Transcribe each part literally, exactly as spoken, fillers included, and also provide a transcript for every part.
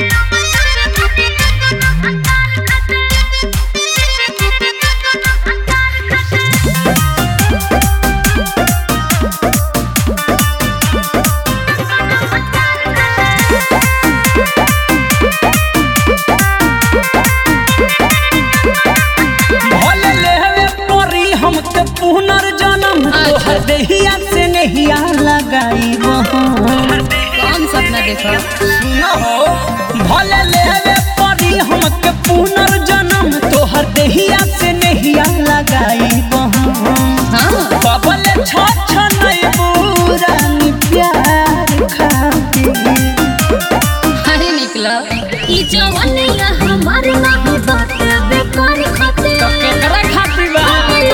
पुनर्जन्म तोहर देहिया से नहिया लगाई कौन सपना देखा सुनो भले लेवे पड़ी हमके पुनर्जन्म तोहर देहिया से नहिया लगाई हाँ बबल छछ नहीं बुरानी प्यार खातिर अरे निकला ई जवानिया हमार ना बात बेकार खातिर तो केकरा खातिर बा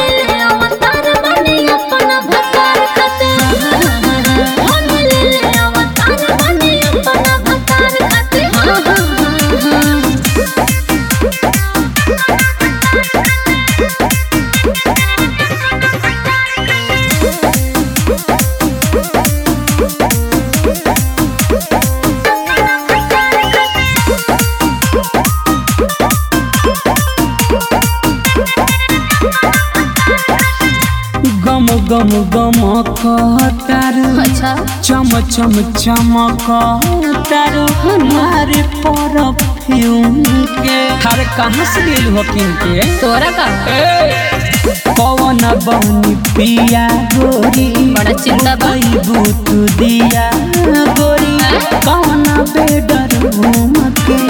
गम गम गम तारू अच्छा चम चम चमक तारू हमारे परफ्यूम के हर कहाँ से ले लू हकीम के तोरा का कौन बनी पिया गोरी बड़ा चिंता बा बूत दिया गोरी कौन बेडरूम के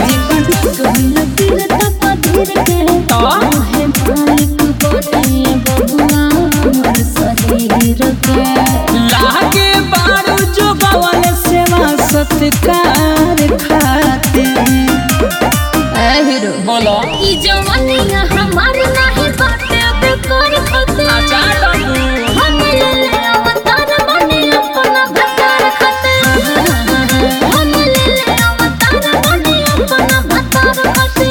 लागे बारू जो गवल सेवा सत्कार खातिर ए हीरो बोलो ई जवानिया हमार नाही बाटे बेकार खातिर अच्छा बाबू हम ले ले अवतार बने अपना भतार खातिर हम ले ले अवतार बने अपना भतार खातिर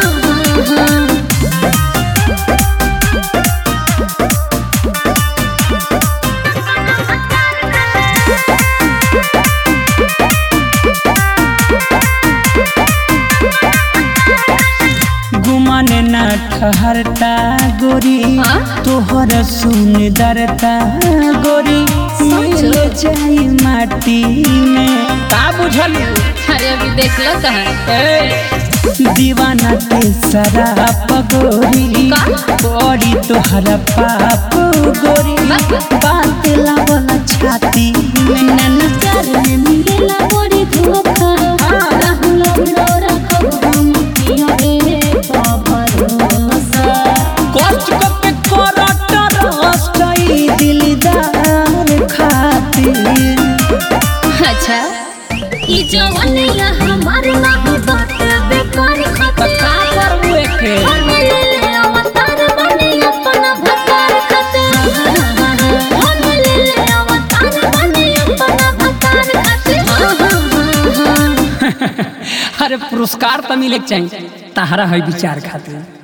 गुमान ना ठहरता गोरी तोहर सुंदरता गोरी मिल जाई माटी में का बुझल अरे अभी देख लो कहां दीवाना के शराब गोरी बड़ी तोहरा पाप गोरी बात लावला छाती में ननकार में मिलेला बड़ी धोखा राहुल रोरा हम पियो रे भरोसा कष्ट के करत रस्तई दिलदार खातिर अच्छा ई जवानिया हमार ना बात बेकार खातिर का करबू एके हम ले ले अवतार बने अपना भतार खातिर हम ले ले अवतार बने अपना भतार खातिर अरे पुरस्कार तो मिले के चाहिए ताहरा है विचार खातिर।